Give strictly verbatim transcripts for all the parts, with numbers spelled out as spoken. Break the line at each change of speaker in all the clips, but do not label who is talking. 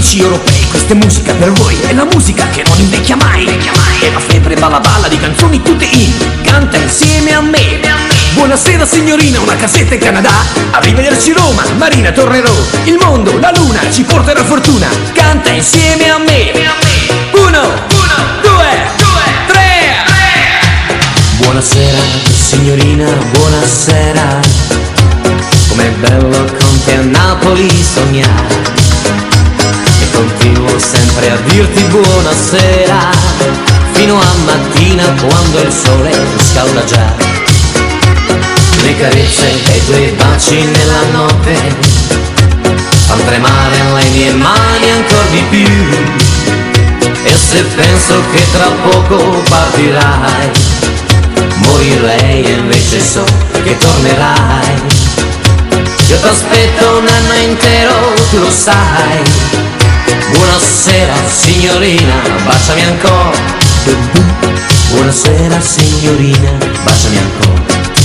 amici europei, questa è musica per voi, è la musica che non invecchia mai, invecchia mai. È la febbre balla balla di canzoni tutte in, canta insieme a me. Buonasera signorina, una casetta in Canada, arrivederci Roma, Marina tornerò, il mondo, la luna ci porterà fortuna, canta insieme a me. Uno, uno, due, due, tre.
Buonasera signorina, buonasera, com'è bello con te a Napoli sognare, e continuo sempre a dirti buonasera, fino a mattina quando il sole scalda già. Le carezze e i tuoi baci nella notte fan tremare le mie mani ancor di più, e se penso che tra poco partirai, morirei e invece so che tornerai. Io t'aspetto un anno intero, tu lo sai. Buonasera signorina, baciami ancora. Buonasera signorina, baciami ancora.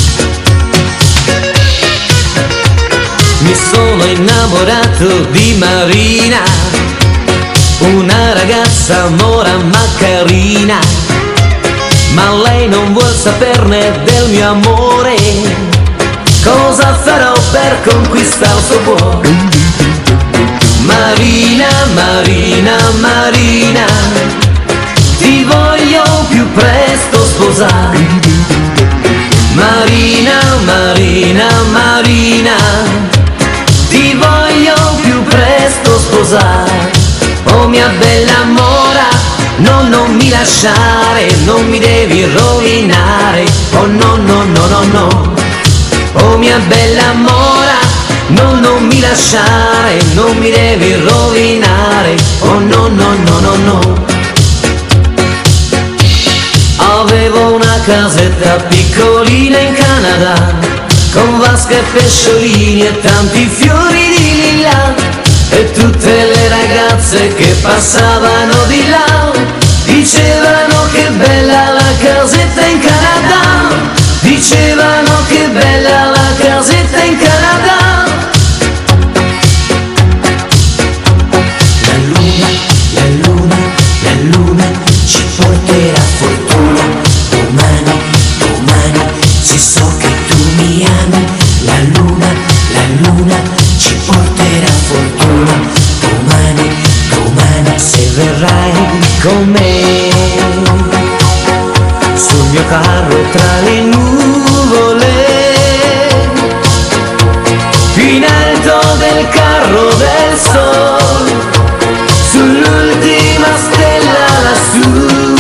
Mi sono innamorato di Marina, una ragazza mora ma carina, ma lei non vuol saperne del mio amore. Cosa farò per conquistare il suo cuore? Marina, Marina, Marina, ti voglio più presto sposare. Marina, Marina, Marina, ti voglio più presto sposare. Oh mia bella mora, no, non mi lasciare, non mi devi rovinare. Oh no, no, no, no, no. Oh mia bella mora, no, non mi lasciare, non mi devi rovinare. Oh no, no, no, no, no. Avevo una casetta piccolina in Canada, con vasche e pesciolini e tanti fiori di lilla, e tutte le ragazze che passavano di là dicevano che bella la casetta in Canada, dicevano che bella la casetta in Canada. La luna, la luna, la luna ci porterà fortuna, domani, domani, se so che tu mi ami. La luna, la luna ci porterà fortuna, domani, domani, se verrai con me. Sul mio carro tra le nuvole, più in alto del carro del sol, sull'ultima stella lassù,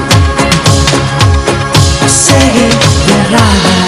sei verrai.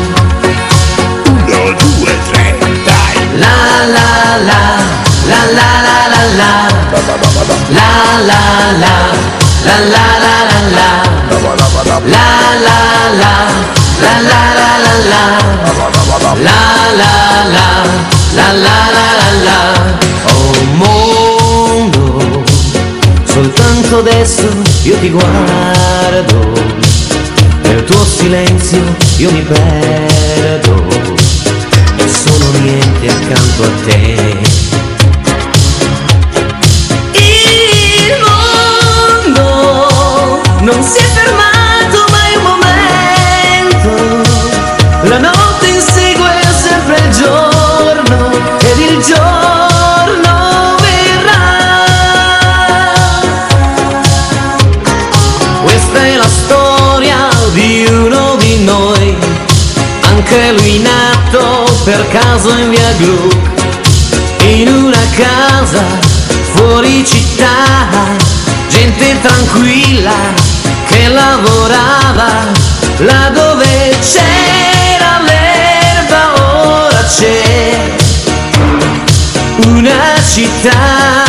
Uno, due, tre, dai.
La la la, la la la la la, la la la, la la la la la, la la la, la la la la la, la la la, la la la la. Oh mondo, soltanto adesso io ti guardo, nel tuo silenzio io mi perdo, e sono niente accanto a te. Il mondo non si è fermato mai un momento, la notte insegue sempre il giorno, ed il giorno verrà. Questa è la storia di uno di noi, anche lui nato per caso in via Gluck, in una casa fuori città, gente tranquilla che lavorava là dove c'era l'erba, ora c'è una città.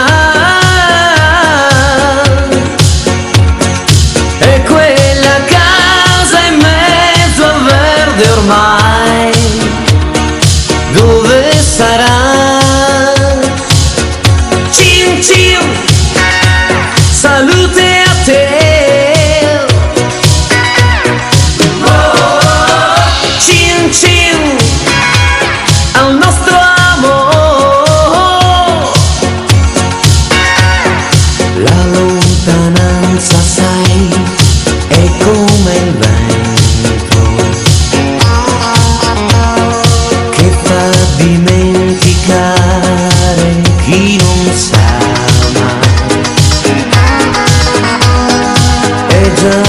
E quella casa in mezzo al verde ormai, dove sarà? Cin cin, salute a te. Oh, cin cin, al nostro amore.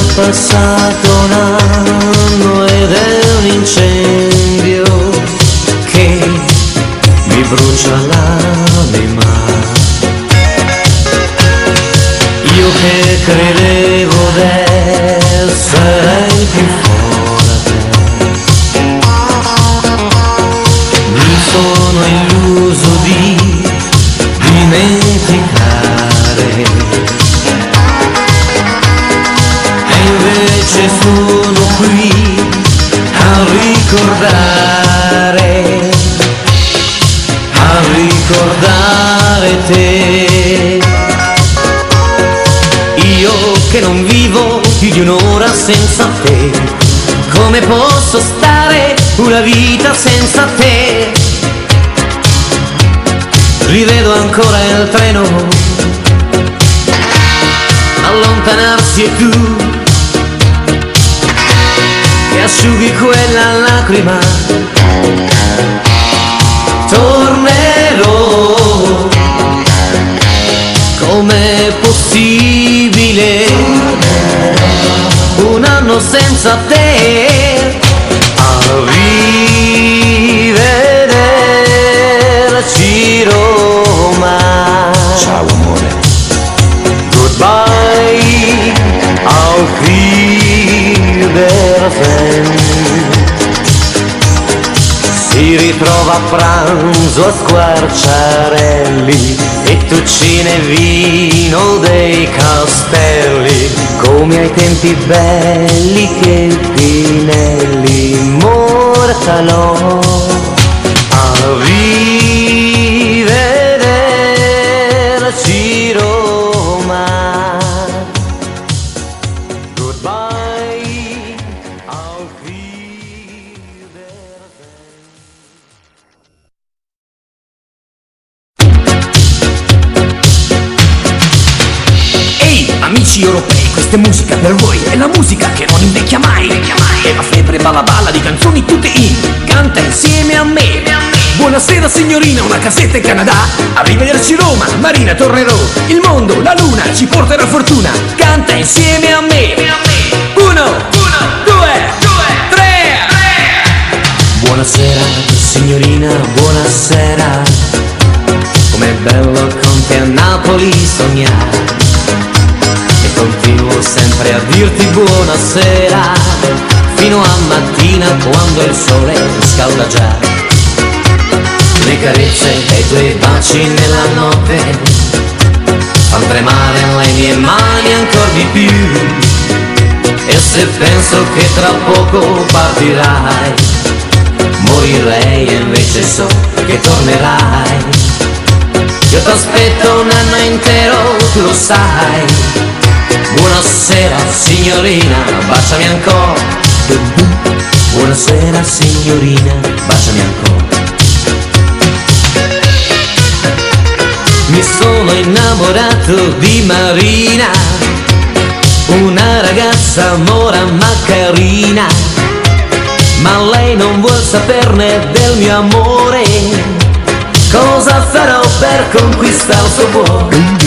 passato un anno ed è un incendio che mi brucia l'anima. Io che credevo d'essere il più forte, mi sono illuso di dimenticare, e invece sono qui a ricordare, a ricordare te. Io che non vivo più di un'ora senza te, come posso stare una vita senza te? Rivedo ancora il treno allontanarsi e tu che asciughi quella lacrima. Tornerò, com'è possibile un anno senza te? A rivederci Roma.
Ciao amore.
Goodbye, auf Wiedersehen. Si ritrova a pranzo a Squarciarelli e tuccine e vino dei castelli, come ai tempi belli che Pinelli immortalò. A rivederci Roma. Goodbye, auf Wiedersehen.
Ehi, amici europei, questa è musica per voi, è la musica che non invecchia mai, invecchia mai. È la febbre balla balla di canzoni tutte in, canta insieme a me. Buonasera signorina, una casetta in Canada, arrivederci Roma, Marina tornerò, il mondo, la luna ci porterà fortuna, canta insieme a me. Uno, uno, due, due, tre.
Buonasera signorina, buonasera, com'è bello con te a Napoli sognare, e continuo sempre a dirti buonasera, fino a mattina quando il sole scalda già. Le carezze e i tuoi baci nella notte fan tremare le mie mani ancor di più, e se penso che tra poco partirai, morirei e invece so che tornerai. Io t'aspetto un anno intero, tu lo sai. Buonasera signorina, baciami ancora. Buonasera signorina, baciami ancora. Mi sono innamorato di Marina, una ragazza mora ma carina, ma lei non vuol saperne del mio amore. Cosa farò per conquistare il suo cuore?